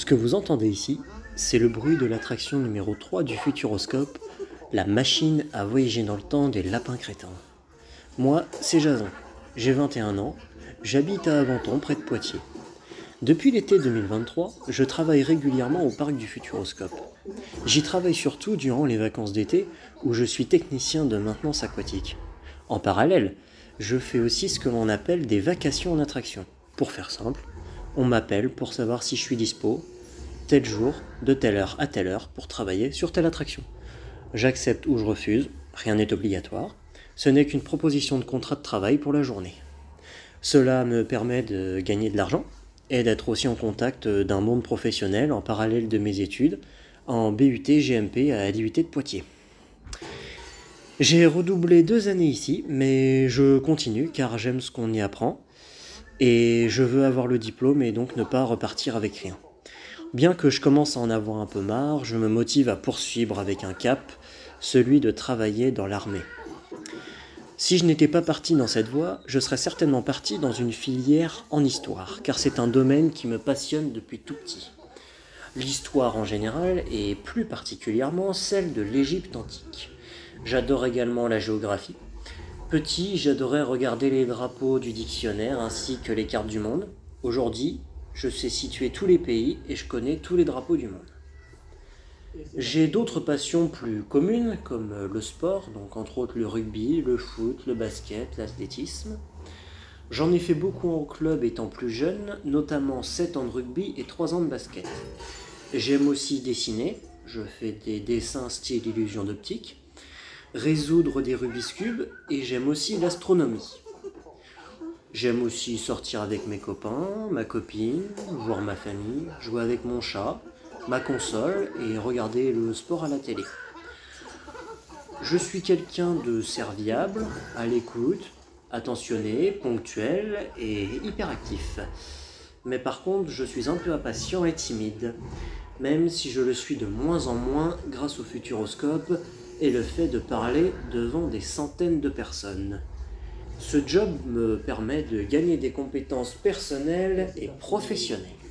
Ce que vous entendez ici, c'est le bruit de l'attraction numéro 3 du Futuroscope, la machine à voyager dans le temps des lapins crétins. Moi, c'est Jason, j'ai 21 ans, j'habite à Aventon, près de Poitiers. Depuis l'été 2023, je travaille régulièrement au parc du Futuroscope. J'y travaille surtout durant les vacances d'été, où je suis technicien de maintenance aquatique. En parallèle, je fais aussi ce que l'on appelle des vacations en attraction. Pour faire simple, on m'appelle pour savoir si je suis dispo, tel jour, de telle heure à telle heure, pour travailler sur telle attraction. J'accepte ou je refuse, rien n'est obligatoire. Ce n'est qu'une proposition de contrat de travail pour la journée. Cela me permet de gagner de l'argent et d'être aussi en contact d'un monde professionnel en parallèle de mes études en BUT GMP à l'IUT de Poitiers. J'ai redoublé 2 années ici, mais je continue car j'aime ce qu'on y apprend et je veux avoir le diplôme et donc ne pas repartir avec rien. Bien que je commence à en avoir un peu marre, je me motive à poursuivre avec un cap, celui de travailler dans l'armée. Si je n'étais pas parti dans cette voie, je serais certainement parti dans une filière en histoire, car c'est un domaine qui me passionne depuis tout petit. L'histoire en général, et plus particulièrement celle de l'Égypte antique. J'adore également la géographie. Petit, j'adorais regarder les drapeaux du dictionnaire ainsi que les cartes du monde. Aujourd'hui, je sais situer tous les pays et je connais tous les drapeaux du monde. J'ai d'autres passions plus communes comme le sport, donc entre autres le rugby, le foot, le basket, l'athlétisme. J'en ai fait beaucoup en club étant plus jeune, notamment 7 ans de rugby et 3 ans de basket. J'aime aussi dessiner, je fais des dessins style illusion d'optique, résoudre des Rubik's Cube et j'aime aussi l'astronomie. J'aime aussi sortir avec mes copains, ma copine, voir ma famille, jouer avec mon chat, ma console et regarder le sport à la télé. Je suis quelqu'un de serviable, à l'écoute, attentionné, ponctuel et hyperactif. Mais par contre, je suis un peu impatient et timide, même si je le suis de moins en moins grâce au Futuroscope et le fait de parler devant des centaines de personnes. Ce job me permet de gagner des compétences personnelles et professionnelles.